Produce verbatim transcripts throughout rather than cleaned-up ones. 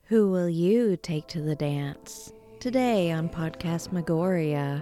Who will you take to the dance? Today on Podcast Magoria.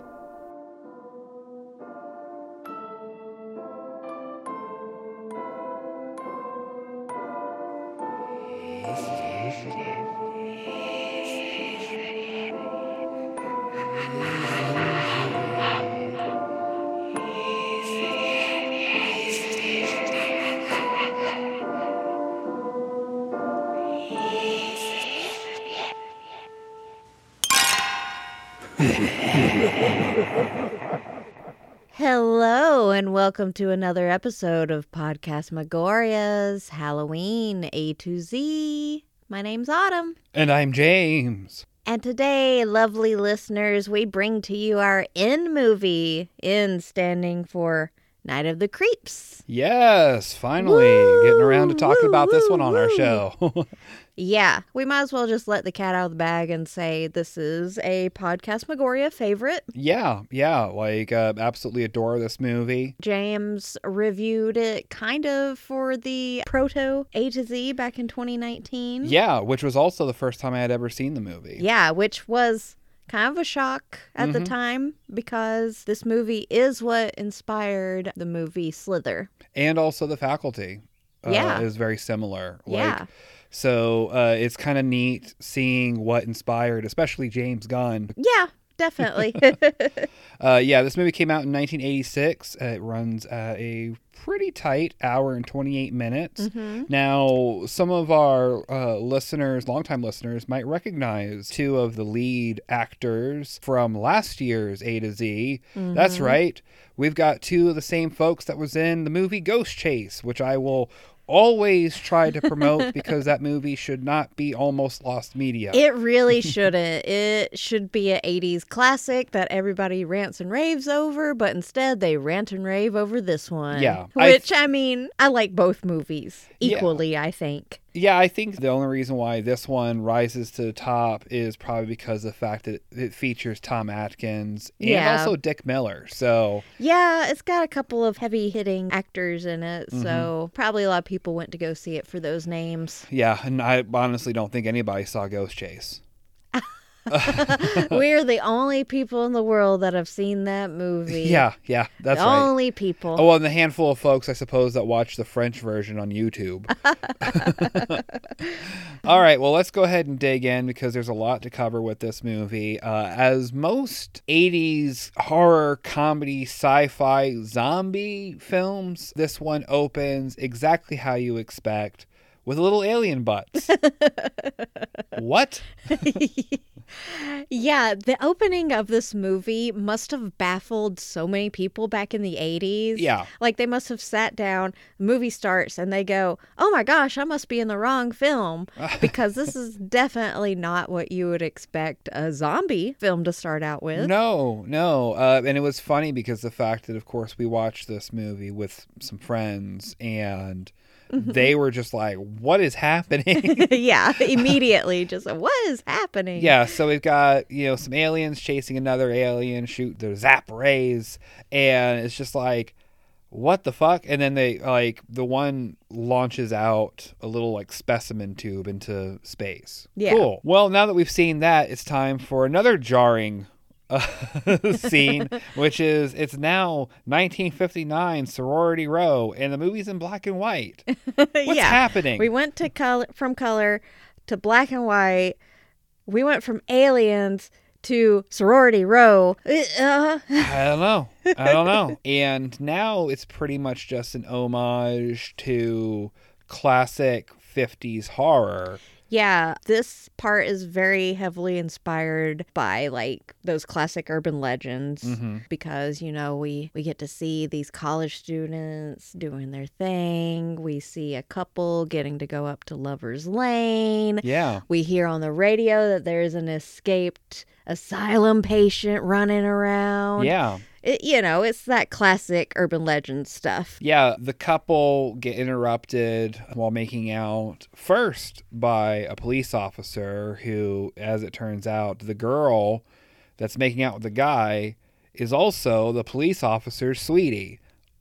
Hello and welcome to another episode of Podcast Magoria's Halloween A to Z. My name's Autumn. And I'm James. And today, lovely listeners, we bring to you our In movie, In standing for Night of the Creeps. Yes, finally Woo, getting around to talking woo, about this woo, one on our woo. show. Yeah, we might as well just let the cat out of the bag and say this is a Podcast Magoria favorite. yeah, yeah, like uh, absolutely adore this movie. James reviewed it kind of for the proto A to Z back in twenty nineteen. Yeah, which was also the first time I had ever seen the movie. Yeah, which was kind of a shock at the Mhm. time because this movie is what inspired the movie Slither. And also The Faculty. Uh, Yeah. is very similar. Like, Yeah. So uh, it's kind of neat seeing what inspired, especially James Gunn. Yeah, definitely. Uh, yeah, this movie came out in nineteen eighty-six. Uh, it runs at a pretty tight hour and twenty-eight minutes. Mhm. Now, some of our uh, listeners, longtime listeners, might recognize two of the lead actors from last year's A to Z. That's Mhm. right. We've got two of the same folks that was in the movie Ghost Chase, which I will always try to promote because that movie should not be almost lost media. It really shouldn't. It should be an eighties classic that everybody rants and raves over, but instead they rant and rave over this one. Yeah, I Which, th- I mean, I like both movies Yeah. equally, I think. Yeah, I think the only reason why this one rises to the top is probably because of the fact that it features Tom Atkins and Yeah. also Dick Miller. So, Yeah, it's got a couple of heavy-hitting actors in it, Mm-hmm. so probably a lot of people went to go see it for those names. yeah, and I honestly don't think anybody saw Ghost Chase. We're the only people in the world that have seen that movie. Yeah, yeah, that's the right. only people. Oh, well, and the handful of folks, I suppose, that watch the French version on YouTube. All right, well, let's go ahead and dig in because there's a lot to cover with this movie. Uh, as most eighties horror, comedy, sci-fi, zombie films, this one opens exactly how you expect, with little alien butts. What? Yeah, the opening of this movie must have baffled so many people back in the eighties. Yeah. Like, they must have sat down, the movie starts, and they go, oh my gosh, I must be in the wrong film. Because this is definitely not what you would expect a zombie film to start out with. No, no. Uh, and it was funny because the fact that, of course, we watched this movie with some friends and they were just like, what is happening? Yeah, immediately, just, what is happening? Yeah, so we've got, you know, some aliens chasing another alien, shoot their zap rays, and it's just like, what the fuck? And then they, like, the one launches out a little, like, specimen tube into space. Yeah. Cool. Well, now that we've seen that, it's time for another jarring uh, scene, which is, it's now nineteen fifty-nine Sorority Row, and the movie's in black and white. What's Yeah. happening? We went to color, from color to black and white. We went from aliens to Sorority Row. Uh, I don't know. I don't know. And now it's pretty much just an homage to classic fifties horror. yeah, this part is very heavily inspired by like those classic urban legends Mm-hmm. because, you know, we, we get to see these college students doing their thing. We see a couple getting to go up to Lover's Lane. Yeah. We hear on the radio that there's an escaped asylum patient running around. Yeah. It, you know, it's that classic urban legend stuff. Yeah. The couple get interrupted while making out first by a police officer who, as it turns out, the girl that's making out with the guy is also the police officer's sweetie.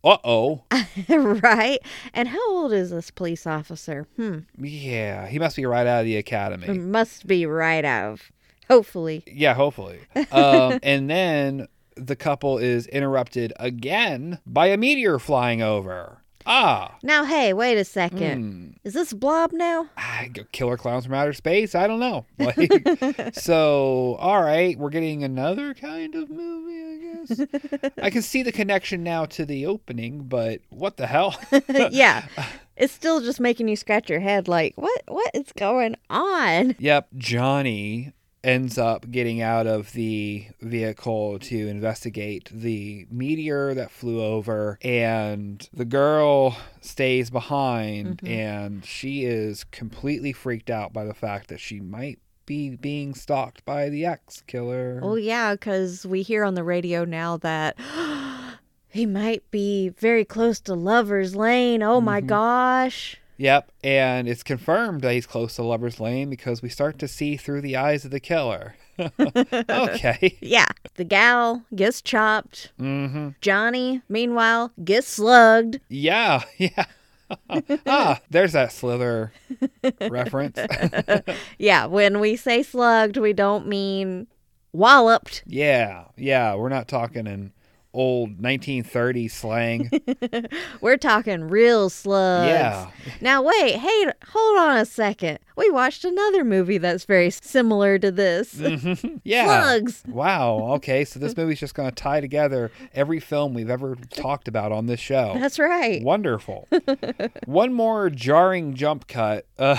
Uh-oh. Right? And how old is this police officer? Hmm. Yeah, he must be right out of the academy. Must be right out of. Hopefully. Yeah, hopefully. Um, and then the couple is interrupted again by a meteor flying over. Ah. Now, hey, wait a second. Hmm. Is this Blob now? Ah, Killer Clowns from Outer Space? I don't know. Like, so, all right, we're getting another kind of movie, I guess. I can see the connection now to the opening, but what the hell? Yeah. It's still just making you scratch your head like, what? What is going on? Yep, Johnny ends up getting out of the vehicle to investigate the meteor that flew over, and the girl stays behind, mm-hmm. and she is completely freaked out by the fact that she might be being stalked by the ex-killer. Oh, yeah, because we hear on the radio now that he might be very close to Lover's Lane. Oh, mm-hmm. my gosh. Yep, and it's confirmed that he's close to Lover's Lane because we start to see through the eyes of the killer. Okay. Yeah. The gal gets chopped. Mm-hmm. Johnny, meanwhile, gets slugged. Yeah, yeah. Ah, there's that Slither reference. Yeah, when we say slugged, we don't mean walloped. Yeah, yeah, we're not talking in old nineteen thirties slang. We're talking real slugs. Yeah. Now, wait, hey, hold on a second. We watched another movie that's very similar to this. Mm-hmm. Yeah. Slugs. Wow. Okay, so this movie's just going to tie together every film we've ever talked about on this show. That's right. Wonderful. One more jarring jump cut uh,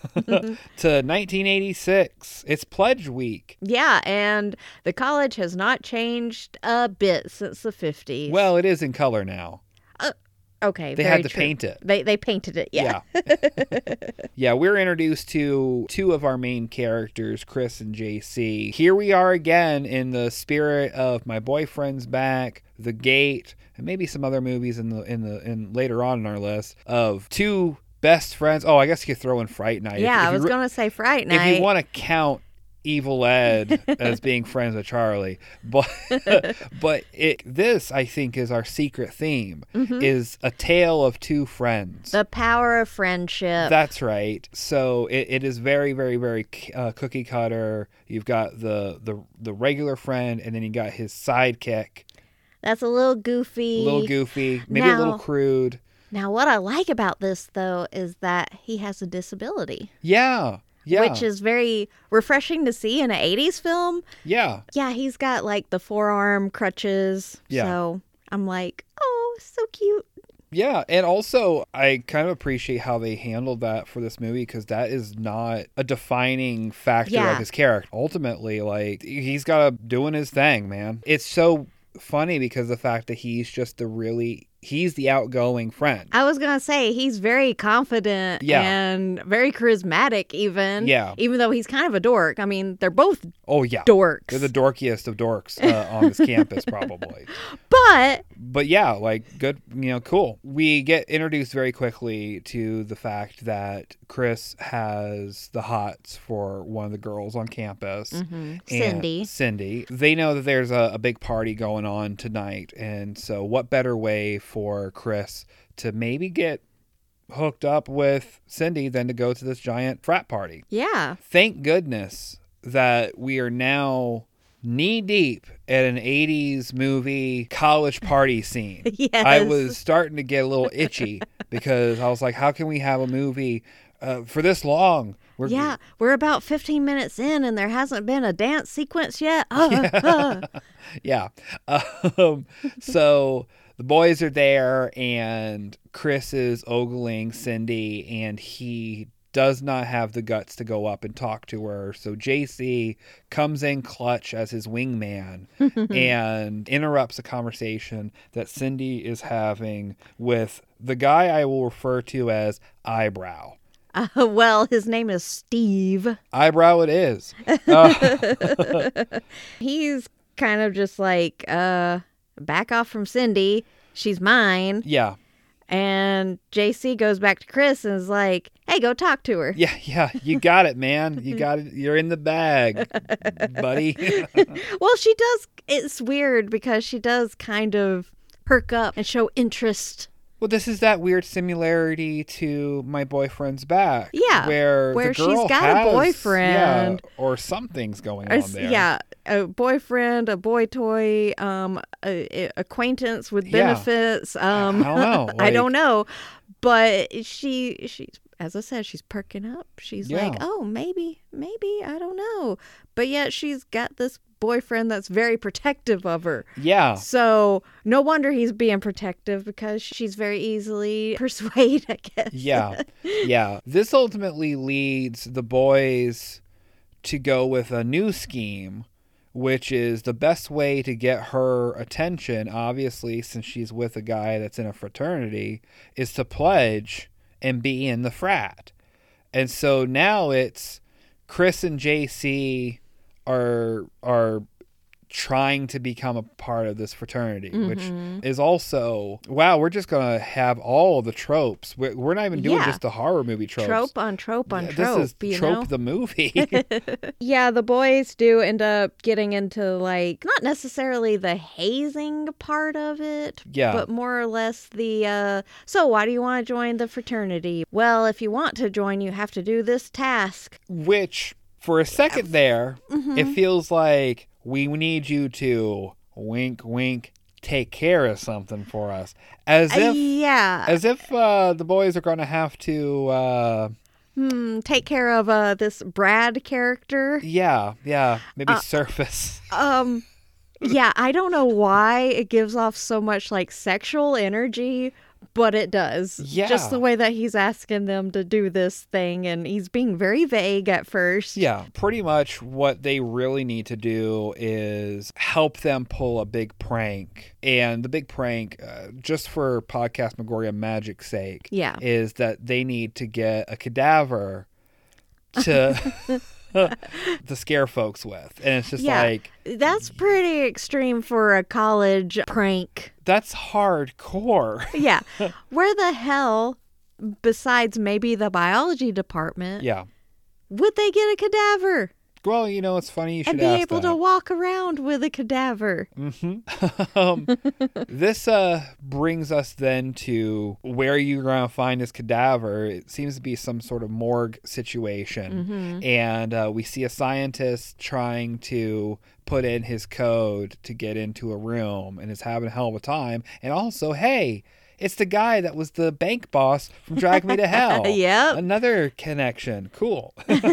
to nineteen eighty-six. It's Pledge Week. Yeah, and the college has not changed a bit since the fifties. Well, it is in color now. Uh, okay, They very had to true. paint it. They they painted it, yeah. Yeah. Yeah, we're introduced to two of our main characters, Chris and J C. Here we are again in the spirit of My Boyfriend's Back, The Gate, and maybe some other movies in the in the in later on in our list of two best friends. Oh, I guess you could throw in Fright Night. Yeah, if, if I was re- going to say Fright Night. If you want to count Evil Ed as being friends with Charlie, but but it this I think is our secret theme, mm-hmm. is a tale of two friends. The power of friendship. That's right. So it, it is very very very uh, cookie cutter. You've got the the the regular friend, and then you got his sidekick. That's a little goofy. A little goofy, maybe now, a little crude. Now, what I like about this though is that he has a disability. Yeah. Yeah. Which is very refreshing to see in an eighties film. Yeah. Yeah, he's got like the forearm crutches. Yeah. So I'm like, oh, so cute. Yeah, and also I kind of appreciate how they handled that for this movie, because that is not a defining factor yeah. of his character. Ultimately, like, he's got to doing his thing, man. It's so funny because the fact that he's just the really... He's the outgoing friend. I was going to say, he's very confident yeah. and very charismatic even. Yeah. Even though he's kind of a dork. I mean, they're both oh, yeah. dorks. They're the dorkiest of dorks uh, on this campus, probably. But... But yeah, like, good, you know, cool. We get introduced very quickly to the fact that Chris has the hots for one of the girls on campus. Mm-hmm. Cindy. Cindy. They know that there's a, a big party going on tonight. And so what better way for Chris to maybe get hooked up with Cindy than to go to this giant frat party? Yeah. Thank goodness that we are now knee deep at an eighties movie college party scene. Yes. I was starting to get a little itchy because I was like, how can we have a movie uh, for this long? We're, yeah, we're about fifteen minutes in and there hasn't been a dance sequence yet. Uh, uh. Yeah. Um, so the boys are there and Chris is ogling Cindy, and he does not have the guts to go up and talk to her. So J C comes in clutch as his wingman and interrupts a conversation that Cindy is having with the guy I will refer to as Eyebrow. Uh, well, his name is Steve. Eyebrow it is. Uh, He's kind of just like, uh, back off from Cindy. She's mine. Yeah. And J C goes back to Chris and is like, hey, go talk to her. Yeah, yeah, you got it, man. You got it. You're in the bag, buddy. Well, she does. It's weird because she does kind of perk up and show interest. Well, this is that weird similarity to My Boyfriend's Back. Yeah, Where, where the girl she's got has, a boyfriend. Yeah, or something's going Or, on there. Yeah, a boyfriend, a boy toy, um, a, a acquaintance with Yeah. benefits. Um, I don't know. I don't like- know. But she, she's, as I said, she's perking up. She's Yeah. like, oh, maybe, maybe, I don't know. But yet she's got this boyfriend that's very protective of her. Yeah. So no wonder he's being protective, because she's very easily persuaded, I guess. Yeah. Yeah. This ultimately leads the boys to go with a new scheme, which is the best way to get her attention, obviously, since she's with a guy that's in a fraternity, is to pledge and be in the frat. And so now it's Chris and J C are are trying to become a part of this fraternity, Mm-hmm. which is also, wow, we're just going to have all the tropes. We're, we're not even doing Yeah. just the horror movie tropes. Trope on trope on Yeah, trope. This is you Trope know? the movie. Yeah, the boys do end up getting into, like, not necessarily the hazing part of it, Yeah. but more or less the, uh, so why do you want to join the fraternity? Well, if you want to join, you have to do this task. Which, for a second there, Mm-hmm. it feels like we need you to wink, wink, take care of something for us, as Uh, if, yeah. as if uh, the boys are going to have to. Uh, Hmm, take care of uh, this Brad character. yeah, yeah, maybe Uh, surface. Um, yeah, I don't know why it gives off so much, like, sexual energy, but it does. Yeah. Just the way that he's asking them to do this thing, and he's being very vague at first. Yeah, pretty much what they really need to do is help them pull a big prank. And the big prank, uh, just for Podcast Megoria Magic's sake, Yeah. is that they need to get a cadaver to to scare folks with. And it's just Yeah. like, That's pretty extreme for a college prank. that's hardcore. Yeah. Where the hell, besides maybe the biology department, Yeah. would they get a cadaver Well, you know, it's funny you should and be ask able that. to walk around with a cadaver? Mm-hmm. um, this uh, brings us then to where you're going to find this cadaver. It seems to be some sort of morgue situation. Mm-hmm. And uh, we see a scientist trying to put in his code to get into a room and is having a hell of a time. And also, hey, it's the guy that was the bank boss from Drag Me to Hell. Yep. Another connection. Cool.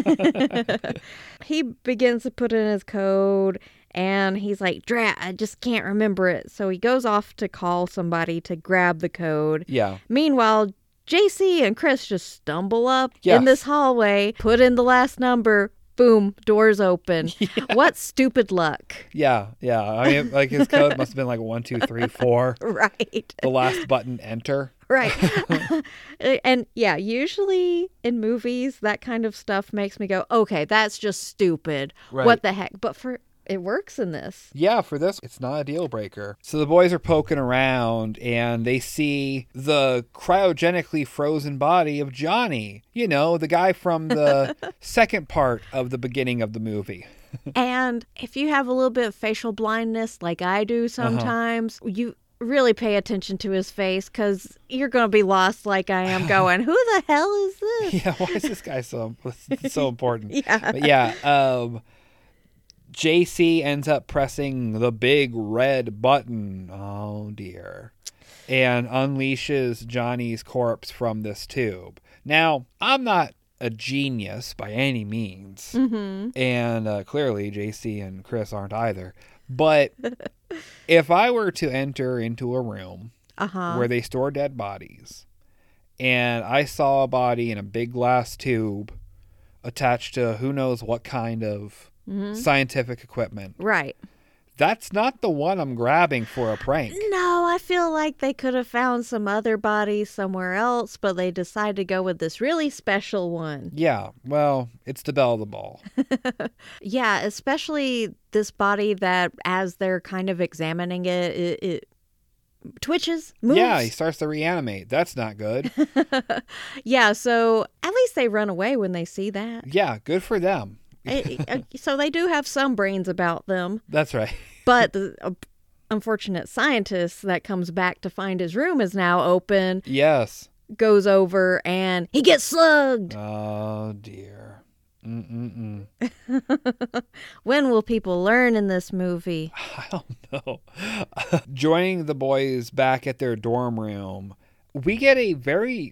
He begins to put in his code, and he's like, drat, I just can't remember it. So he goes off to call somebody to grab the code. Yeah. Meanwhile, J C and Chris just stumble up Yes. in this hallway, put in the last number, boom, doors open. What stupid luck. Yeah. Yeah. I mean, like his code must have been like one, two, three, four. Right. The last button, enter. Right. And yeah, usually in movies, that kind of stuff makes me go, okay, that's just stupid. Right. What the heck? But for it works in this. Yeah, for this, it's not a deal breaker. So the boys are poking around and they see the cryogenically frozen body of Johnny. You know, the guy from the second part of the beginning of the movie. And if you have a little bit of facial blindness like I do sometimes, you really pay attention to his face, because you're going to be lost like I am going, who the hell is this? Yeah, why is this guy so so important? Yeah. But yeah, um, J C ends up pressing the big red button. Oh dear. And unleashes Johnny's corpse from this tube. Now, I'm not a genius by any means. Mm-hmm. And uh, clearly J C and Chris aren't either. But if I were to enter into a room Uh-huh. where they store dead bodies, and I saw a body in a big glass tube attached to who knows what kind of Mm-hmm. scientific equipment, Right. that's not the one I'm grabbing for a prank. No, I feel like they could have found some other bodies somewhere else, but they decided to go with this really special one. Yeah, well, it's the belle of the ball. Yeah, especially this body that, as they're kind of examining it, it, it twitches, moves. Yeah, he starts to reanimate. That's not good. Yeah, so at least they run away when they see that. Yeah, good for them. It- uh, so they do have some brains about them, That's right. but the, uh, unfortunate scientist that comes back to find his room is now open Yes. goes over and he gets slugged. Oh, dear. Mm-mm-mm. When will people learn in this movie? I don't know. Joining the boys back at their dorm room, we get a very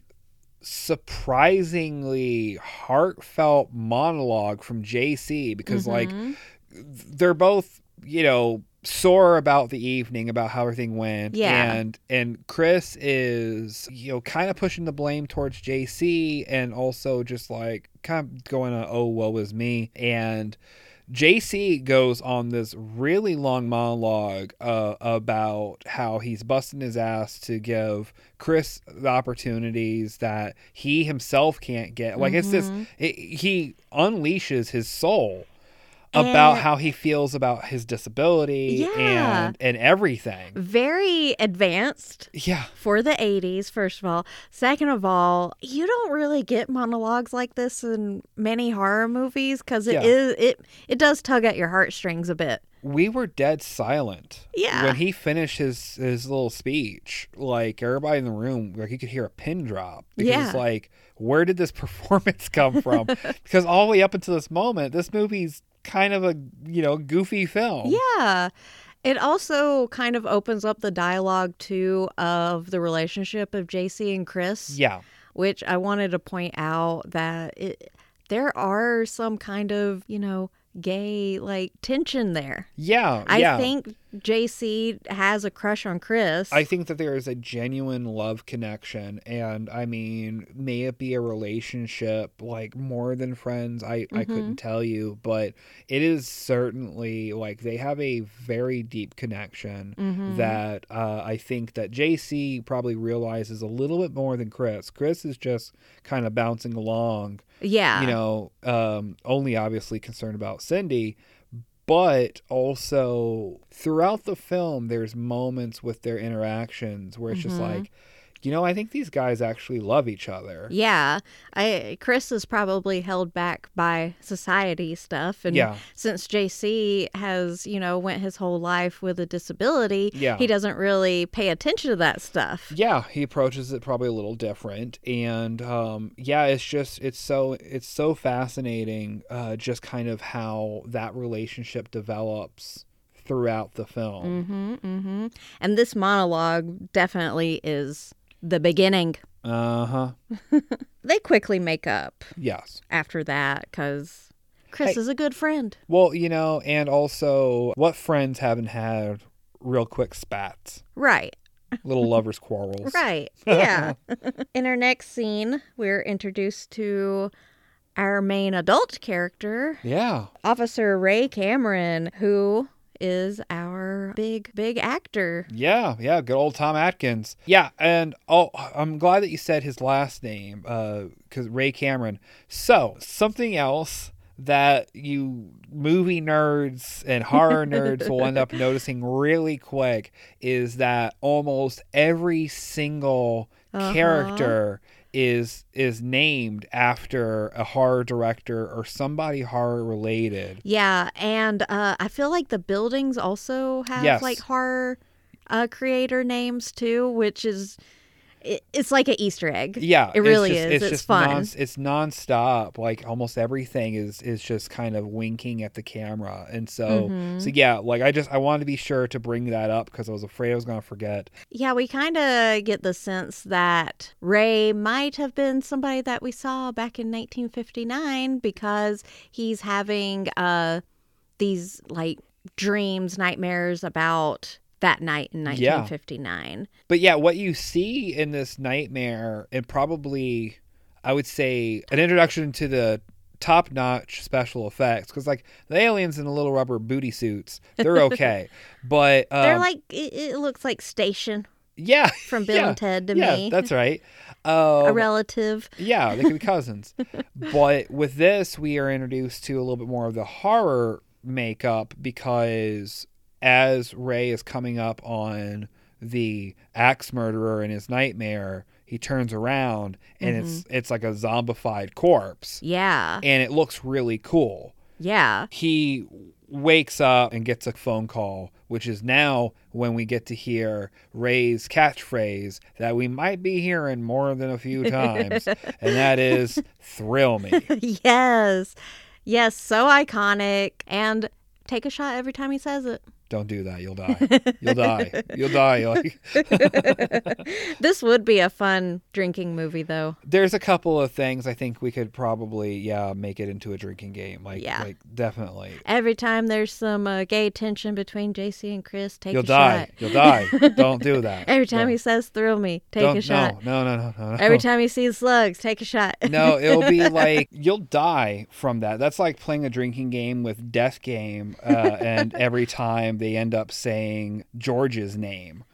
surprisingly heartfelt monologue from J C because, Mm-hmm. like, they're both, you know, sore about the evening, about how everything went. Yeah. And and Chris is, you know, kind of pushing the blame towards J C and also just like kind of going, uh, oh, woe is me. And J C goes on this really long monologue uh, about how he's busting his ass to give Chris the opportunities that he himself can't get. Like, it's this, it, he unleashes his soul about And- how he feels about his disability Yeah. and and everything. Very advanced Yeah. for the eighties, first of all. Second of all, you don't really get monologues like this in many horror movies because it Yeah. is it it does tug at your heartstrings a bit. We were dead silent. Yeah. When he finished his, his little speech, like, everybody in the room, like, you could hear a pin drop. Because Yeah. it's like, where did this performance come from? Because all the way up until this moment, this movie's kind of a, you know, goofy film. Yeah. It also kind of opens up the dialogue, too, of the relationship of J C and Chris. Yeah. Which I wanted to point out that it, there are some kind of, you know, gay, like, tension there. Yeah. I yeah. think J C has a crush on Chris. I think that there is a genuine love connection, and I mean, may it be a relationship, like, more than friends, I, I couldn't tell you, but it is certainly, like, they have a very deep connection that uh, I think that J C probably realizes a little bit more than Chris. Chris is just kind of bouncing along, yeah. you know, um, only obviously concerned about Cindy. But also throughout the film, there's moments with their interactions where it's just like, you know, I think these guys actually love each other. Yeah. I Chris is probably held back by society stuff. And Yeah. since J C has, you know, went his whole life with a disability, Yeah. he doesn't really pay attention to that stuff. Yeah, he approaches it probably a little different, and um, yeah, it's just it's so it's so fascinating, uh, just kind of how that relationship develops throughout the film. Mm-hmm, mm-hmm. And this monologue definitely is the beginning. Uh huh. They quickly make up Yes. after that because Chris Hey. is a good friend. Well, you know, and also, what friends haven't had real quick spats, Right. little lovers' quarrels? Right. Yeah. In our next scene, we're introduced to our main adult character, Yeah. Officer Ray Cameron, who is our big, big actor. Yeah, yeah, good old Tom Atkins. Yeah, and oh, I'm glad that you said his last name, because Ray Cameron. So, something else that you movie nerds and horror nerds will end up noticing really quick is that almost every single Uh-huh. character is is named after a horror director or somebody horror related. Yeah, and uh, I feel like the buildings also have Yes. like horror uh, creator names too, which is it, it's like an Easter egg. Yeah, it really it's just, is. It's, It's, just fun. Non, it's nonstop. Like almost everything is is just kind of winking at the camera, and so Mm-hmm. so yeah. Like I just I wanted to be sure to bring that up because I was afraid I was going to forget. Yeah, we kind of get the sense that Ray might have been somebody that we saw back in nineteen fifty-nine because he's having uh these like dreams, nightmares about that night in Yeah. nineteen fifty-nine. But yeah, what you see in this nightmare, and probably I would say an introduction to the top-notch special effects, because like the aliens in the little rubber booty suits, they're okay, but um, They're like it, it looks like Station yeah, from Bill yeah, and Ted to yeah, me. that's right. A Um, relative. Yeah, they could be cousins. But with this, we are introduced to a little bit more of the horror makeup because as Ray is coming up on the axe murderer in his nightmare, he turns around and it's it's like a zombified corpse. Yeah. And it looks really cool. Yeah. He wakes up and gets a phone call which is now when we get to hear Ray's catchphrase that we might be hearing more than a few times, and that is, thrill me. Yes. Yes, so iconic. And take a shot every time he says it. Don't do that. You'll die. You'll die. You'll die. Like... This would be a fun drinking movie, though. There's a couple of things I think we could probably, yeah, make it into a drinking game. Like, yeah. like definitely. Every time there's some uh, gay tension between J C and Chris, take You'll a die. shot. You'll die. Don't do that. Every time Don't. he says, thrill me, take Don't, a shot. No, no, no, no, no. Every time he sees slugs, take a shot. No, it'll be like, you'll die from that. That's like playing a drinking game with Death Game, uh, and every time they end up saying George's name.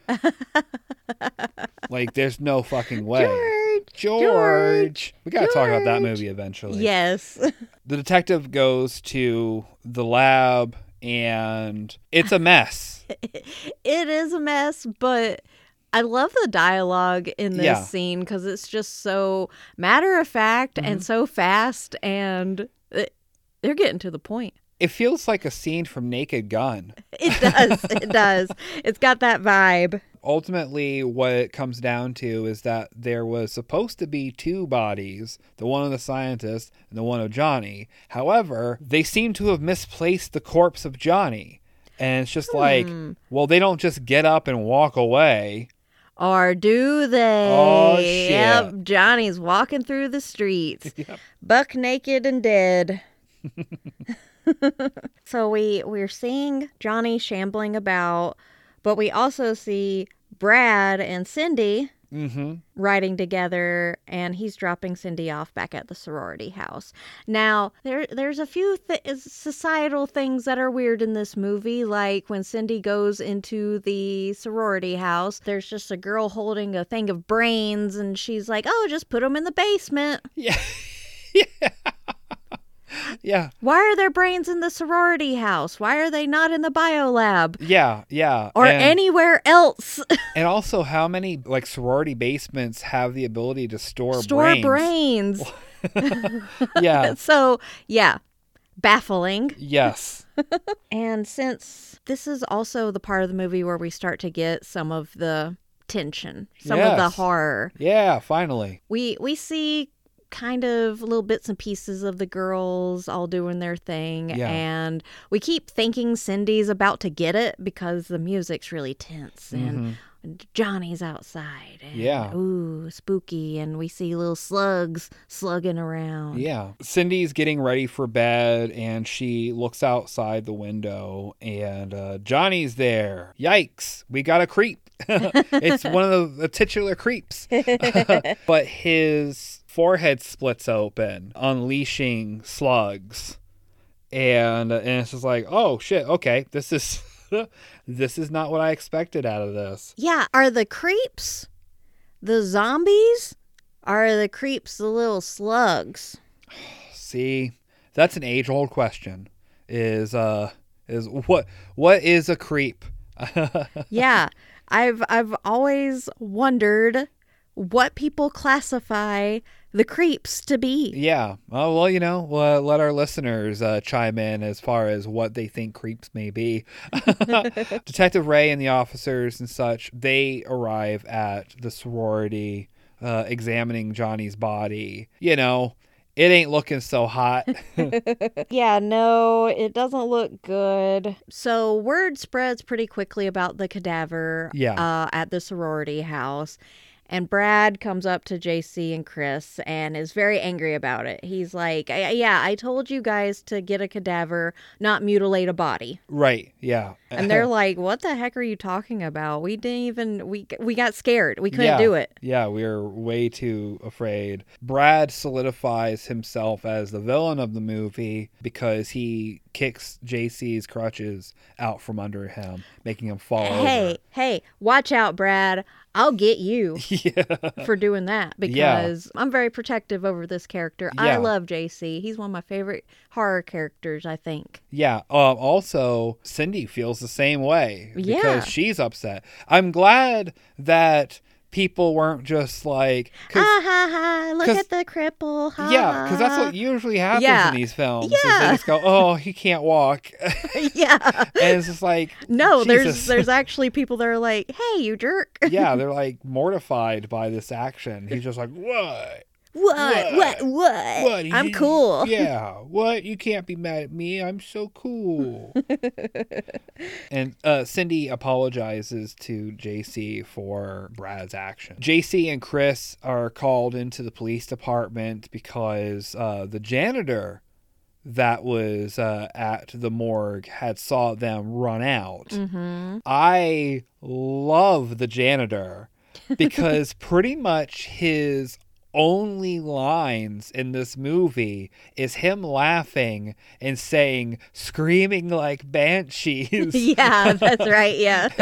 Like, there's no fucking way. George! George! George! We gotta George. talk about that movie eventually. Yes. The detective goes to the lab, and it's a mess. It is a mess, but I love the dialogue in this Yeah. scene because it's just so matter of fact Mm-hmm. and so fast, and it, they're getting to the point. It feels like a scene from Naked Gun. It does. It does. It's got that vibe. Ultimately, what it comes down to is that there was supposed to be two bodies, the one of the scientist and the one of Johnny. However, they seem to have misplaced the corpse of Johnny. And it's just like, Hmm. well, they don't just get up and walk away. Or do they? Oh, shit. Yep. Johnny's walking through the streets, Yep. buck naked and dead. So we we're seeing Johnny shambling about, but we also see Brad and Cindy Mm-hmm. riding together, and he's dropping Cindy off back at the sorority house. Now, there there's a few th- societal things that are weird in this movie, like when Cindy goes into the sorority house, there's just a girl holding a thing of brains, and she's like, oh, just put them in the basement. Yeah. Yeah. Yeah. Why are there brains in the sorority house? Why are they not in the biolab? Yeah. Yeah. Or and, anywhere else? and also, how many like sorority basements have the ability to store, Store brains? brains. Yeah. So, yeah, baffling. Yes. And since this is also the part of the movie where we start to get some of the tension, some of the Yes. horror, Yeah. Finally. we we see kind of little bits and pieces of the girls all doing their thing. Yeah. And we keep thinking Cindy's about to get it because the music's really tense and Johnny's outside. And, Yeah. Ooh, spooky. And we see little slugs slugging around. Yeah. Cindy's getting ready for bed, and she looks outside the window, and uh, Johnny's there. Yikes. We got a creep. It's one of the, the titular creeps. But his forehead splits open, unleashing slugs. And, uh, and it's just like, oh, shit, okay, this is... This is not what I expected out of this. Yeah, are the creeps the zombies? Are the creeps the little slugs? See, that's an age-old question. Is uh is what what is a creep? Yeah, I've I've always wondered what people classify the creeps to be. Yeah. Oh, well, you know, uh, let our listeners uh, chime in as far as what they think creeps may be. Detective Ray and the officers and such, they arrive at the sorority, uh, examining Johnny's body. You know, it ain't looking so hot. Yeah, no, it doesn't look good. So word spreads pretty quickly about the cadaver Yeah. uh, at the sorority house. And Brad comes up to J C and Chris and is very angry about it. He's like, "I- yeah, I told you guys to get a cadaver, not mutilate a body." Right. Yeah. And they're like, what the heck are you talking about? We didn't even, we we got scared. We couldn't yeah. do it. Yeah, we were way too afraid. Brad solidifies himself as the villain of the movie because he kicks J C's crutches out from under him, making him fall Hey, over. hey, watch out, Brad. I'll get you Yeah. for doing that because I'm very protective over this character. I Yeah. love J C. He's one of my favorite horror characters, I think. Yeah. Um, also, Cindy feels the same way because Yeah. she's upset. I'm glad that people weren't just like, ah ha ha, look at the cripple. Ha, yeah, because that's what usually happens yeah. in these films. Yeah. Is they just go, oh, he can't walk. Yeah. And it's just like, no, Jesus. there's there's actually people that are like, hey, you jerk. Yeah, they're like mortified by this action. He's just like, what? What? What? What? What? What? I'm You- cool. Yeah. What? You can't be mad at me. I'm so cool. And uh, Cindy apologizes to J C for Brad's action. J C and Chris are called into the police department because uh, the janitor that was uh, at the morgue had saw them run out. Mm-hmm. I love the janitor because pretty much his only lines in this movie is him laughing and saying, screaming like banshees. Yeah, that's right. Yeah.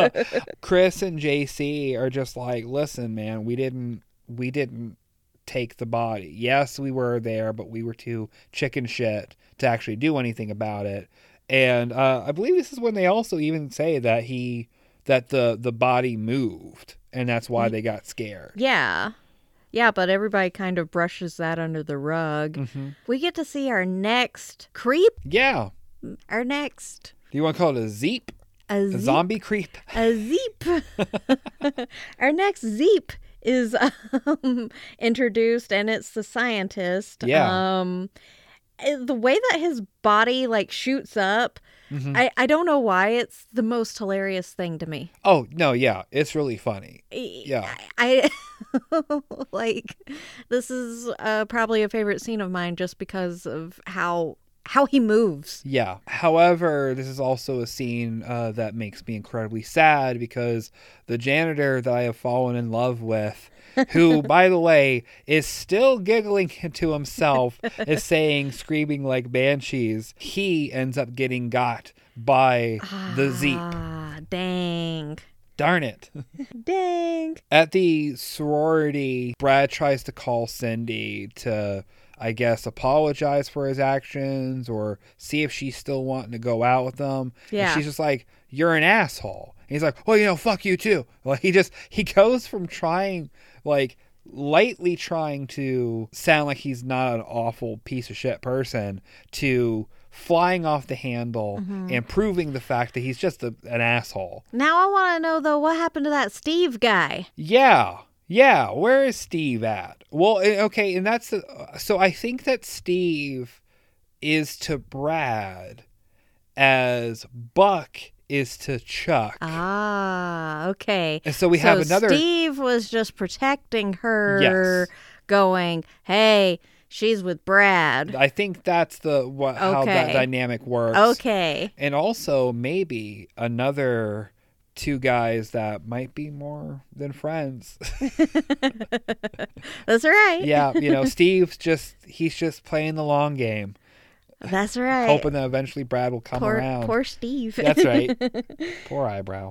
Chris and J C are just like, listen, man, we didn't, we didn't take the body. Yes, we were there, but we were too chicken shit to actually do anything about it. And uh, I believe this is when they also even say that he, that the, the body moved and that's why they got scared. Yeah. Yeah, but everybody kind of brushes that under the rug. Mm-hmm. We get to see our next creep. Yeah. Our next. Do you want to call it a zeep? A, A zeep. zombie creep? A zeep. Our next zeep is um, introduced, and it's the scientist. Yeah. Um, the way that his body, like, shoots up, Mm-hmm. I, I don't know why. It's the most hilarious thing to me. Oh, no, yeah. It's really funny. Yeah. I, I like, this is uh, probably a favorite scene of mine just because of how how he moves. Yeah. However, this is also a scene uh, that makes me incredibly sad because the janitor that I have fallen in love with, who, by the way, is still giggling to himself, is saying, screaming like banshees, he ends up getting got by the Zeep. Ah, dang. Darn it. Dang. At the sorority, Brad tries to call Cindy to, I guess, apologize for his actions or see if she's still wanting to go out with them. Yeah. And she's just like, you're an asshole. And he's like, well, you know, fuck you too. Like, he just, he goes from trying, like, lightly trying to sound like he's not an awful piece of shit person to flying off the handle Mm-hmm. and proving the fact that he's just a, an asshole. Now I want to know, though, what happened to that Steve guy? Yeah. Yeah. Where is Steve at? Well, eh, okay. And that's the, so I think that Steve is to Brad as Buck is to Chuck. Ah, okay. And so we so have another. Steve was just protecting her, Yes. going, hey, she's with Brad. I think that's the what how that Okay. dynamic works. Okay. And also maybe another two guys that might be more than friends. That's right. Yeah, you know, Steve's just he's just playing the long game, That's right. hoping that eventually Brad will come poor, around. Poor Steve. That's right. Poor eyebrow.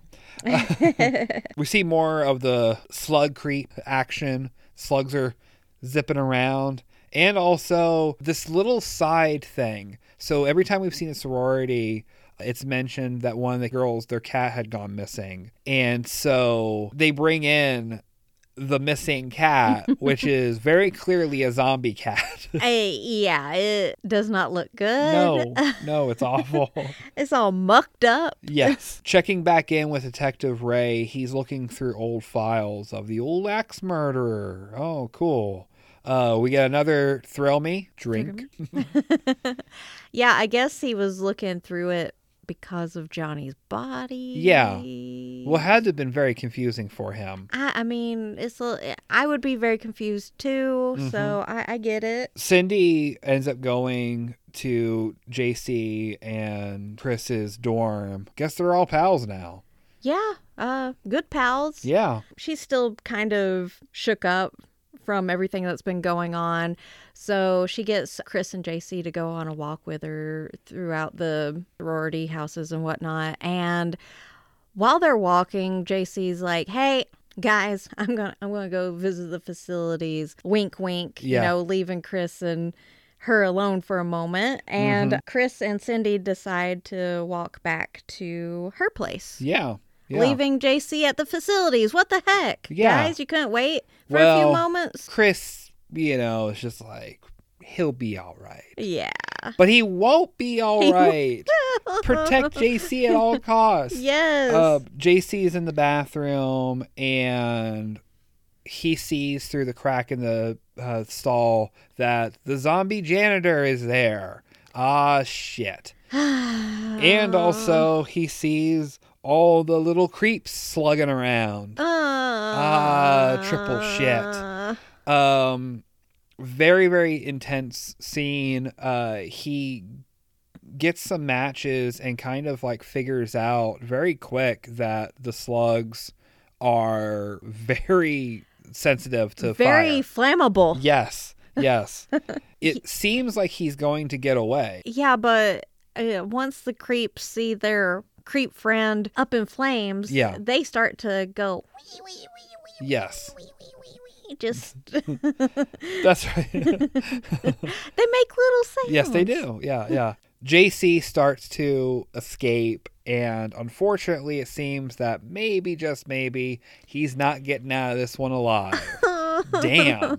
We see more of the slug creep action. Slugs are zipping around. And also this little side thing. So every time we've seen a sorority, it's mentioned that one of the girls, their cat had gone missing. And so they bring in the missing cat, which is very clearly a zombie cat. I, yeah, it does not look good. No, no, it's awful. It's all mucked up. Yes. Checking back in with Detective Ray, he's looking through old files of the old axe murderer. Oh, cool. Uh, we got another thrill me drink. Yeah, I guess he was looking through it because of Johnny's body. Yeah. Well, it had to have been very confusing for him. I, I mean, it's a, I would be very confused too, Mm-hmm. so I, I get it. Cindy ends up going to J C and Chris's dorm. Guess they're all pals now. Yeah, uh, good pals. Yeah. She's still kind of shook up from everything that's been going on. So she gets Chris and J C to go on a walk with her throughout the sorority houses and whatnot. And while they're walking, J C's like, hey, guys, I'm going to I'm gonna go visit the facilities. Wink, wink, Yeah. you know, leaving Chris and her alone for a moment. And Mm-hmm. Chris and Cindy decide to walk back to her place. Yeah. Yeah. leaving J C at the facilities. What the heck? Yeah. Guys, you couldn't wait for well, a few moments? Chris, you know, is just like, he'll be all right. Yeah. But he won't be all He right. Protect J C at all costs. Yes. Uh, J C is in the bathroom and he sees through the crack in the uh, stall that the zombie janitor is there. Ah, shit. And also he sees all the little creeps slugging around. Uh, ah, triple shit. Um, very, very intense scene. Uh, he gets some matches and kind of like figures out very quick that the slugs are very sensitive to Very fire. flammable. Yes, yes. It seems like he's going to get away. Yeah, but uh, once the creeps see their creep friend up in flames, Yeah. they start to go. Yes. Just That's right. they make little sounds. Yes, they do. Yeah, yeah. J C starts to escape, and unfortunately, it seems that maybe, just maybe, he's not getting out of this one alive. Damn.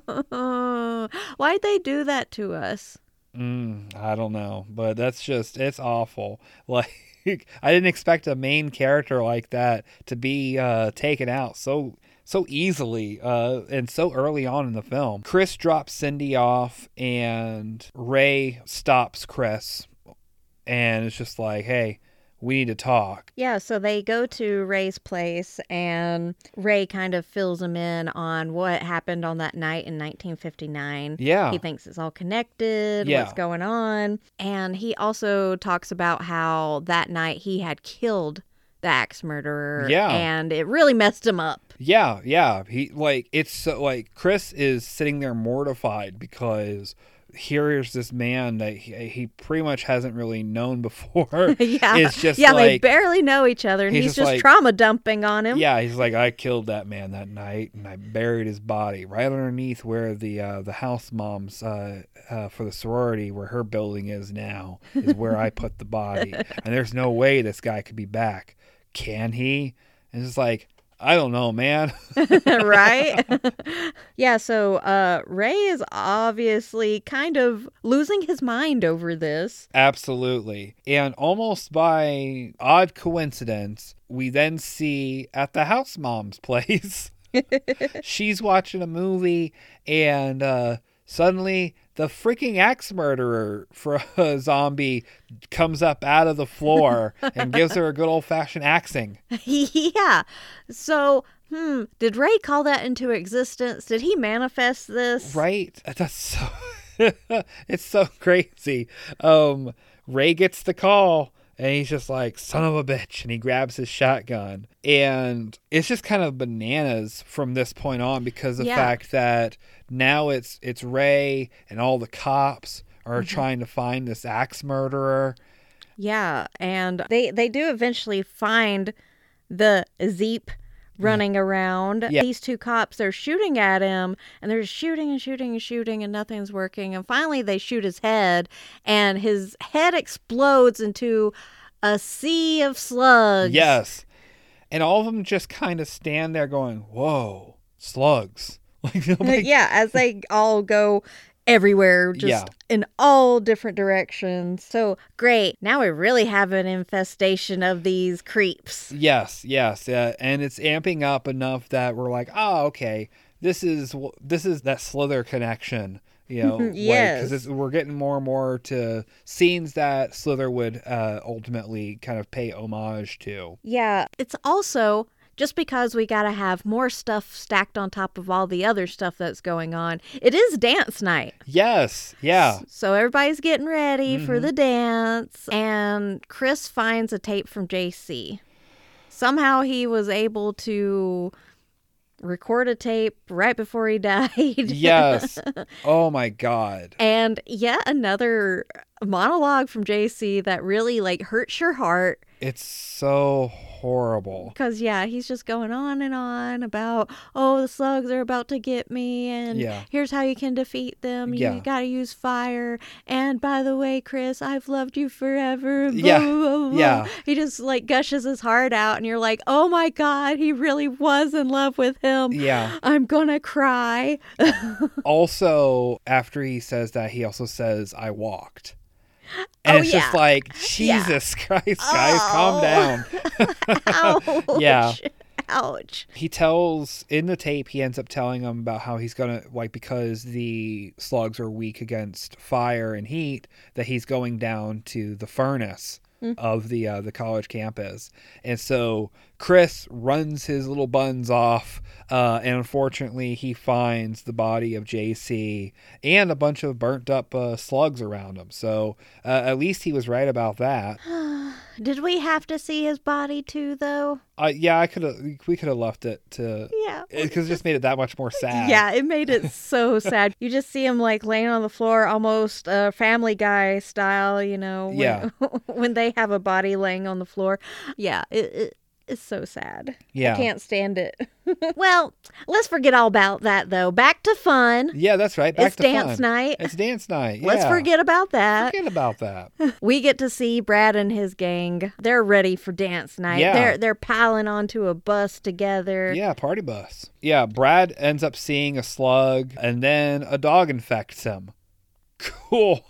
Why'd they do that to us? Mm, I don't know, but that's just, it's awful. Like, I didn't expect a main character like that to be uh, taken out so so easily uh, and so early on in the film. Chris drops Cindy off, and Ray stops Chris, and it's just like, hey, we need to talk. Yeah, so they go to Ray's place, and Ray kind of fills him in on what happened on that night in nineteen fifty-nine. Yeah. He thinks it's all connected, Yeah. what's going on. And he also talks about how that night he had killed the axe murderer. Yeah. And it really messed him up. Yeah, yeah. He like it's so, like Chris is sitting there mortified because here's this man that he, he pretty much hasn't really known before. yeah. It's just yeah, like, they barely know each other, and he's he's, just just like- trauma dumping on him. yeah, he's like, I killed that man that night, and I buried his body right underneath where the uh, the house moms uh, uh, for the sorority, where her building is now, is where I put the body. And there's no way this guy could be back. Can he? And it's like, I don't know, man. right? yeah, so uh, Ray is obviously kind of losing his mind over this. Absolutely. And almost by odd coincidence, we then see at the house mom's place, she's watching a movie, and uh, suddenly the freaking axe murderer for a zombie comes up out of the floor and gives her a good old-fashioned axing. yeah. So, hmm, did Ray call that into existence? Did he manifest this? Right? That's so... it's so crazy. Um, Ray gets the call, and he's just like, son of a bitch, and he grabs his shotgun. And it's just kind of bananas from this point on, because of the Yeah. fact that now it's it's Ray and all the cops are Mm-hmm. trying to find this axe murderer. Yeah, and they, they do eventually find the Zeep running around. Yeah. These two cops, they're shooting at him, and they're just shooting and shooting and shooting, and nothing's working. And finally they shoot his head, and his head explodes into a sea of slugs. Yes. And all of them just kind of stand there going, whoa, slugs. Like, nobody- yeah, as they all go everywhere, just Yeah. in all different directions. So great. Now we really have an infestation of these creeps. Yes, yes, uh, and it's amping up enough that we're like, oh, okay, this is this is that Slither connection, you know, Yes. because we're getting more and more to scenes that Slither would uh, ultimately kind of pay homage to. Yeah, it's also just because we got to have more stuff stacked on top of all the other stuff that's going on. It is dance night. Yes, yeah, So everybody's getting ready for Mhm. the dance, and Chris finds a tape from J C. Somehow he was able to record a tape right before he died. yes. Oh my God. And yet another monologue from J C that really like hurts your heart. It's so horrible. Because, yeah, he's just going on and on about, oh, the slugs are about to get me, and Yeah. here's how you can defeat them. Yeah. You got to use fire. And by the way, Chris, I've loved you forever. Blah, Yeah. blah, blah. Yeah. He just, like, gushes his heart out, and you're like, oh, my God, he really was in love with him. Yeah. I'm going to cry. Also, after he says that, he also says, I walked. And Oh, it's just yeah. like, Jesus Christ, guys, calm Oh. down. Ouch. Yeah. Ouch. He tells, in the tape, he ends up telling them about how he's going to, like, because the slugs are weak against fire and heat, that he's going down to the furnace Mm. of the uh, the college campus. And so Chris runs his little buns off, uh, and unfortunately he finds the body of J C and a bunch of burnt up uh, slugs around him. So uh, at least he was right about that. Did we have to see his body too, though? Uh, yeah, I could have. We could have left it to, Yeah. because it just made it that much more sad. Yeah, it made it so sad. You just see him like laying on the floor, almost uh, Family Guy style, you know. When, Yeah. when they have a body laying on the floor. Yeah, it, it, it's so sad. Yeah. I can't stand it. Well, let's forget all about that, though. Back to fun. Yeah, that's right. Back It's to dance fun. night. It's dance night. Let's yeah. forget about that. Forget about that. We get to see Brad and his gang. They're ready for dance night. Yeah. They're they're piling onto a bus together. Yeah, party bus. Yeah, Brad ends up seeing a slug, and then a dog infects him. Cool.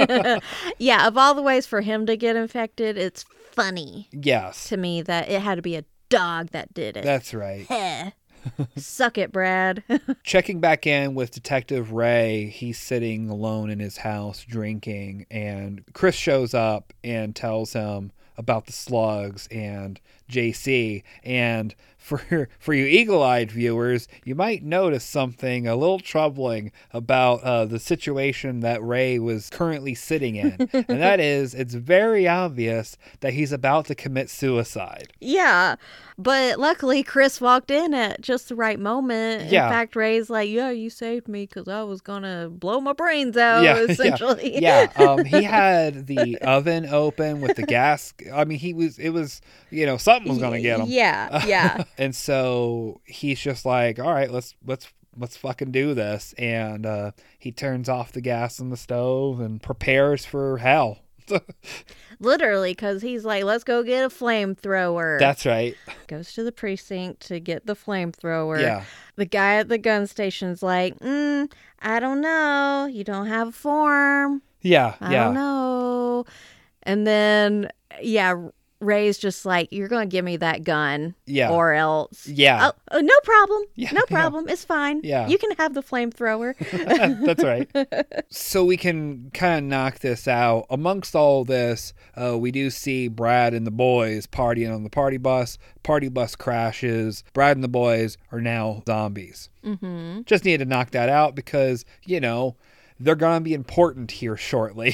Yeah, of all the ways for him to get infected, it's funny Yes, to me that it had to be a dog that did it. that's right. Heh. Suck it, Brad. Checking back in with Detective Ray, he's sitting alone in his house drinking, and Chris shows up and tells him about the slugs and J C. And for for you eagle-eyed viewers, you might notice something a little troubling about uh, the situation that Ray was currently sitting in. And that is, it's very obvious that he's about to commit suicide. Yeah, but luckily Chris walked in at just the right moment. Yeah. In fact, Ray's like, yeah, you saved me because I was going to blow my brains out, Yeah, essentially. Yeah, um, he had the oven open with the gas. I mean, he was, it was, you know, something was going to get him. Yeah, yeah. And so he's just like, all right, let's, let's, let's fucking do this. And uh, he turns off the gas on the stove and prepares for hell. Literally, because he's like, let's go get a flamethrower. That's right. Goes to the precinct to get the flamethrower. Yeah. The guy at the gun station's like, mm, I don't know. You don't have a form. Yeah. I yeah. don't know. And then, yeah, Ray's just like, you're going to give me that gun. Yeah. Or else. Yeah. Oh, oh, no problem. Yeah, no yeah. problem. It's fine. Yeah. You can have the flamethrower. That's right. So we can kind of knock this out. Amongst all this, uh, we do see Brad and the boys partying on the party bus. Party bus crashes. Brad and the boys are now zombies. Mm-hmm. Just needed to knock that out because, you know, they're going to be important here shortly.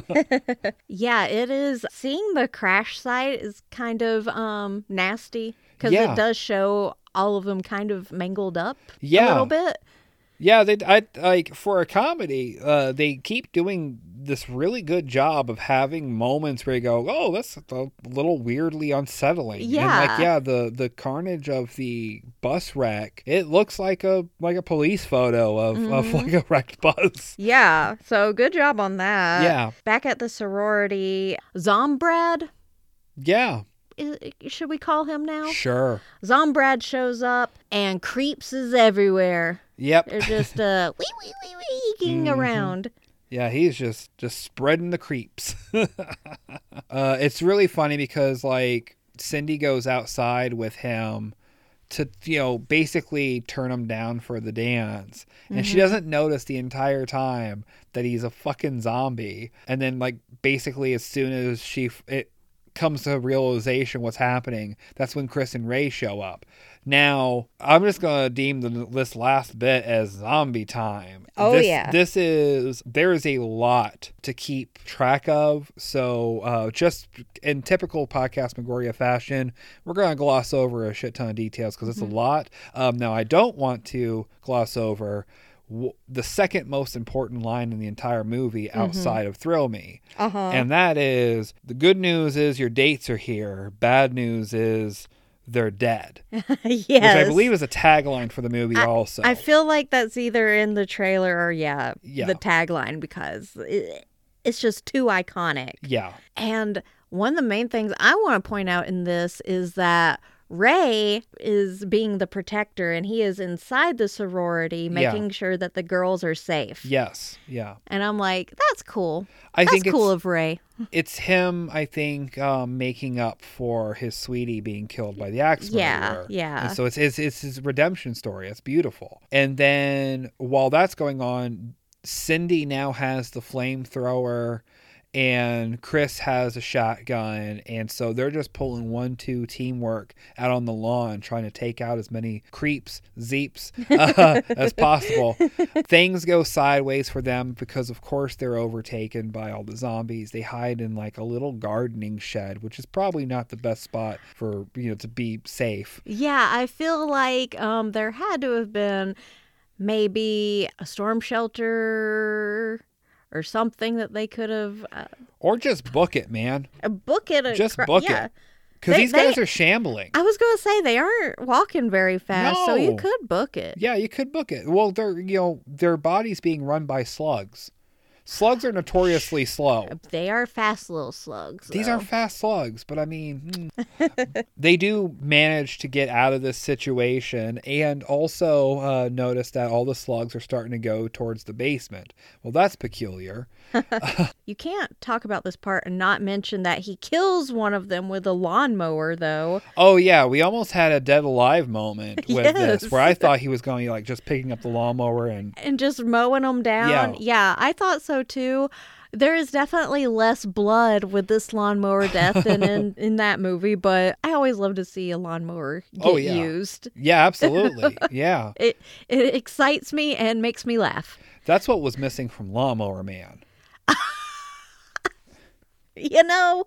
Yeah, it is. Seeing the crash site is kind of um nasty because Yeah. it does show all of them kind of mangled up Yeah. a little bit. Yeah, they I like for a comedy, uh, they keep doing this really good job of having moments where you go, "Oh, that's a little weirdly unsettling." And Yeah. like yeah, the the carnage of the bus wreck, it looks like a like a police photo of, of Mhm. like a wrecked bus. Yeah, so good job on that. Yeah. Back at the sorority, Zombrad, Yeah, i- should we call him now? sure. Zombrad shows up and creeps is everywhere. Yep. They're just uh wee wee wee weeing Mhm. around. Yeah, he's just just spreading the creeps. uh, it's really funny because like Cindy goes outside with him to, you know, basically turn him down for the dance, and she Mhm. doesn't notice the entire time that he's a fucking zombie. And then like basically as soon as she it comes to realization what's happening, that's when Chris and Ray show up. Now, I'm just going to deem the, this last bit as zombie time. Oh, this, yeah. This is, there is a lot to keep track of. So, uh, just in typical Podcast Megoria fashion, we're going to gloss over a shit ton of details because it's Mhm. a lot. Um, now, I don't want to gloss over w- the second most important line in the entire movie outside mm-hmm. of Thrill Me. Uh-huh. And that is, the good news is your dates are here. Bad news is they're dead. Yes. Which I believe is a tagline for the movie I, also. I feel like that's either in the trailer or, yeah, yeah. the tagline, because it, it's just too iconic. Yeah. And one of the main things I want to point out in this is that Ray is being the protector, and he is inside the sorority making yeah. sure that the girls are safe. Yes, yeah. And I'm like, that's cool. I that's think cool of Ray. It's him, I think, um, making up for his sweetie being killed by the axe yeah, murderer. Yeah, and so it's, it's it's his redemption story. It's beautiful. And then while that's going on, Cindy now has the flamethrower, and Chris has a shotgun, and so they're just pulling one two teamwork out on the lawn, trying to take out as many creeps, zeeps uh, as possible. Things go sideways for them because, of course, they're overtaken by all the zombies. They hide in like a little gardening shed, which is probably not the best spot for, you know, to be safe. Yeah, I feel like um, there had to have been maybe a storm shelter or something that they could have... Uh, or just book it, man. Uh, book it. Just cr- book yeah. it. Because these guys they, are shambling. I was going to say, they aren't walking very fast, no. so you could book it. Yeah, you could book it. Well, they're, you know, their body's being run by slugs. Slugs are notoriously slow. They are fast little slugs. These though. are fast slugs, but I mean, mm. They do manage to get out of this situation, and also uh, notice that all the slugs are starting to go towards the basement. Well, that's peculiar. You can't talk about this part and not mention that he kills one of them with a lawnmower, though. Oh, yeah. We almost had a dead alive moment with yes. this, where I thought he was going like just picking up the lawnmower and... And just mowing them down. Yeah, yeah I thought so, too. There is definitely less blood with this lawnmower death than in, in that movie, but I always love to see a lawnmower get oh, yeah. used. Yeah, absolutely. Yeah. It, it excites me and makes me laugh. That's what was missing from Lawnmower Man. You know,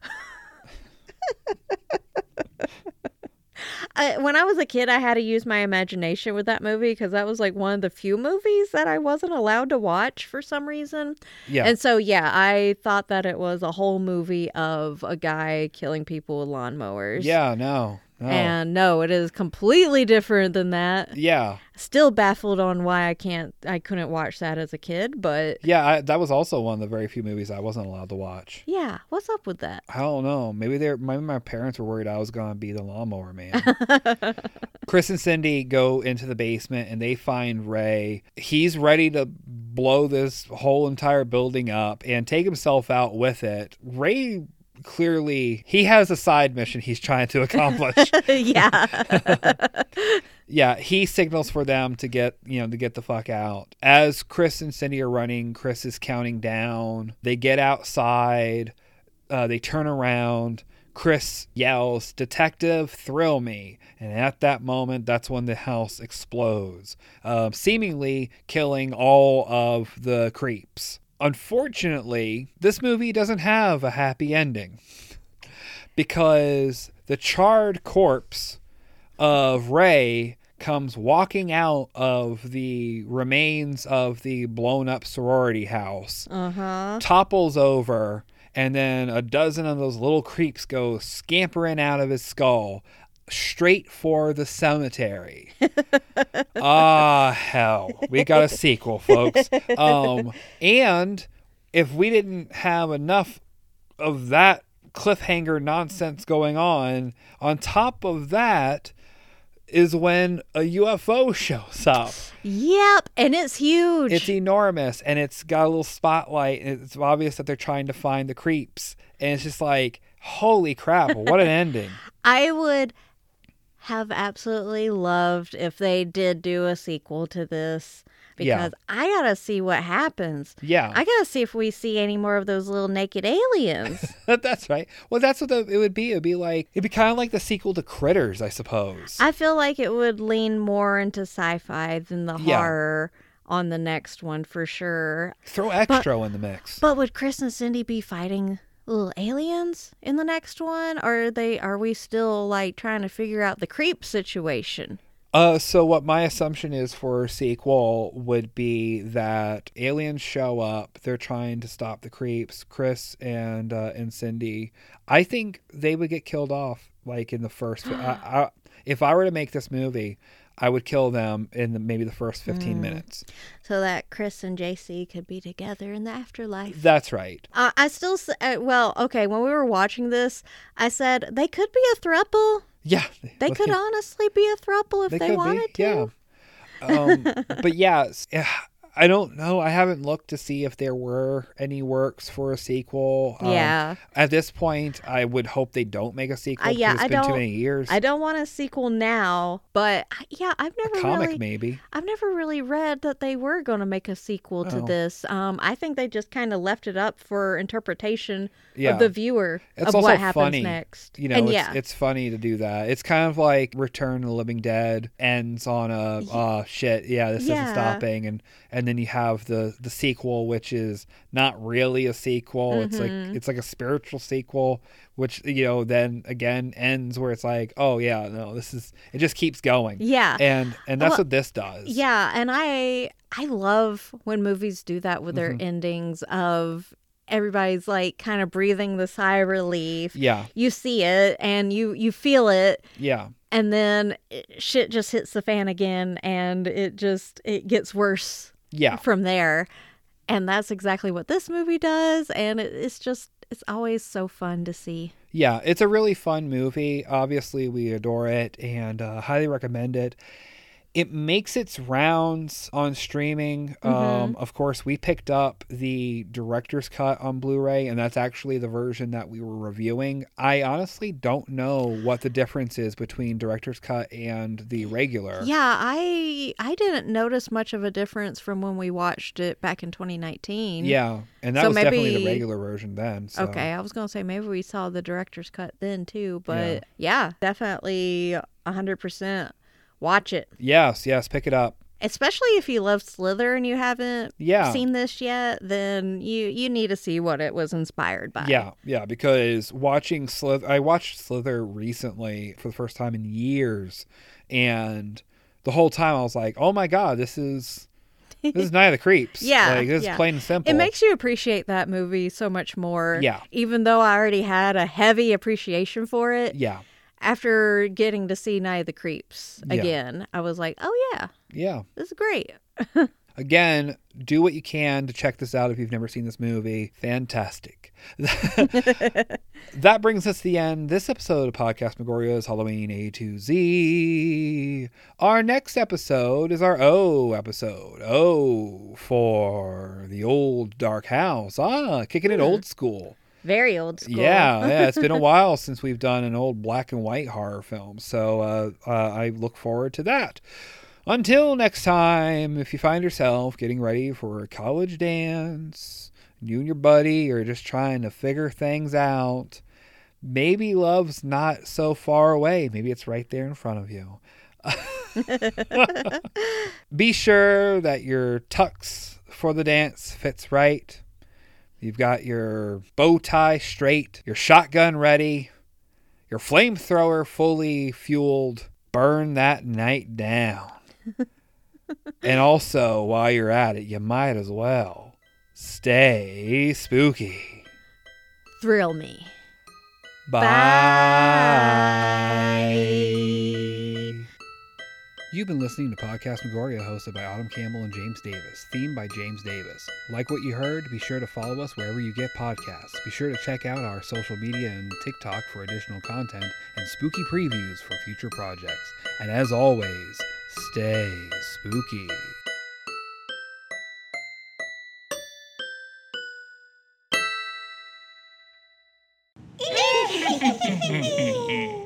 I, when I was a kid, I had to use my imagination with that movie because that was like one of the few movies that I wasn't allowed to watch for some reason. Yeah. And so, yeah, I thought that it was a whole movie of a guy killing people with lawnmowers. Yeah, no. No. And no, it is completely different than that. Yeah. Still baffled on why I can't, I couldn't watch that as a kid, but... Yeah, I, that was also one of the very few movies I wasn't allowed to watch. Yeah, what's up with that? I don't know. Maybe they're, maybe my parents were worried I was going to be the Lawnmower Man. Chris and Cindy go into the basement and they find Ray. He's ready to blow this whole entire building up and take himself out with it. Ray... Clearly, he has a side mission he's trying to accomplish. Yeah. Yeah, he signals for them to get, you know, to get the fuck out. As Chris and Cindy are running, Chris is counting down. They get outside. Uh, they turn around. Chris yells, "Detective, thrill me." And at that moment, that's when the house explodes, uh, seemingly killing all of the creeps. Unfortunately, this movie doesn't have a happy ending because the charred corpse of Ray comes walking out of the remains of the blown up sorority house, uh-huh. topples over, and then a dozen of those little creeps go scampering out of his skull straight for the cemetery. Ah, hell. We got a sequel, folks. Um, and if we didn't have enough of that cliffhanger nonsense going on, on top of that is when a U F O shows up. Yep, and it's huge. It's enormous, and it's got a little spotlight, and it's obvious that they're trying to find the creeps. And it's just like, holy crap, what an ending. I would have absolutely loved if they did do a sequel to this because yeah. I gotta see what happens. Yeah. I gotta see if we see any more of those little naked aliens. That's right. Well, that's what the, it would be. It would be like, it'd be kind of like the sequel to Critters, I suppose. I feel like it would lean more into sci-fi than the yeah. horror on the next one for sure. Throw Extro but, in the mix. But would Chris and Cindy be fighting little aliens in the next one? Or are they are we still like trying to figure out the creep situation? Uh, so what my assumption is for a sequel would be that aliens show up. They're trying to stop the creeps, Chris and uh, and Cindy. I think they would get killed off like in the first. I, I, if I were to make this movie, I would kill them in the, maybe the first fifteen mm. minutes. So that Chris and J C could be together in the afterlife. That's right. Uh, I still, uh, well, okay, when we were watching this, I said they could be a throuple. Yeah. They could yeah. honestly be a throuple if they, they wanted be, to. Yeah. Um, but yeah, I don't know. I haven't looked to see if there were any works for a sequel. Um, yeah. At this point, I would hope they don't make a sequel. Uh, yeah, it's I been don't, too many years. I don't want a sequel now, but yeah, I've never a comic really, maybe. I've never really read that they were going to make a sequel to oh. this. Um, I think they just kind of left it up for interpretation yeah. of the viewer it's of also what happens funny. next. You know, and it's, yeah. it's funny to do that. It's kind of like Return of the Living Dead ends on a oh shit, yeah, this yeah. isn't stopping, and and then you have the the sequel, which is not really a sequel. Mm-hmm. It's like it's like a spiritual sequel, which, you know, then again ends where it's like, oh yeah, no, this is, it just keeps going. Yeah. And and that's well, what this does. Yeah, and I I love when movies do that with their mm-hmm. endings of everybody's like kind of breathing the sigh of relief. Yeah. You see it and you you feel it. Yeah. And then it, shit just hits the fan again and it just it gets worse. Yeah. From there. And that's exactly what this movie does. And it, it's just, it's always so fun to see. Yeah, it's a really fun movie. Obviously, we adore it and uh, highly recommend it. It makes its rounds on streaming. Mm-hmm. Um, of course, we picked up the director's cut on Blu-ray, and that's actually the version that we were reviewing. I honestly don't know what the difference is between director's cut and the regular. Yeah, I I didn't notice much of a difference from when we watched it back in twenty nineteen. Yeah, and that so was maybe, definitely the regular version then. So. Okay, I was going to say maybe we saw the director's cut then too, but yeah, yeah definitely one hundred percent. Watch it. Yes, yes, pick it up. Especially if you love Slither and you haven't yeah. seen this yet, then you, you need to see what it was inspired by. Yeah, yeah, because watching Slither, I watched Slither recently for the first time in years, and the whole time I was like, oh my God, this is... This is Night of the Creeps. Yeah. Like, this yeah. is plain and simple. It makes you appreciate that movie so much more. Yeah. Even though I already had a heavy appreciation for it. Yeah. After getting to see Night of the Creeps again, yeah. I was like, oh yeah. Yeah. This is great. Again, do what you can to check this out if you've never seen this movie. Fantastic. That brings us to the end. This episode of Podcast Megoria's Halloween A to Z. Our next episode is our O episode. O for the old dark house. Ah, kicking it old school. Very old school. Yeah, yeah. It's been a while since we've done an old black and white horror film. So uh, uh, I look forward to that. Until next time, if you find yourself getting ready for a college dance, you and your buddy are just trying to figure things out, maybe love's not so far away. Maybe it's right there in front of you. Be sure that your tux for the dance fits right. You've got your bow tie straight, your shotgun ready, your flamethrower fully fueled. Burn that night down. And also, while you're at it, you might as well stay spooky. Thrill me. Bye. Bye. You've been listening to Podcast Megoria, hosted by Autumn Campbell and James Davis, themed by James Davis. Like what you heard? Be sure to follow us wherever you get podcasts. Be sure to check out our social media and TikTok for additional content and spooky previews for future projects. And as always, stay spooky.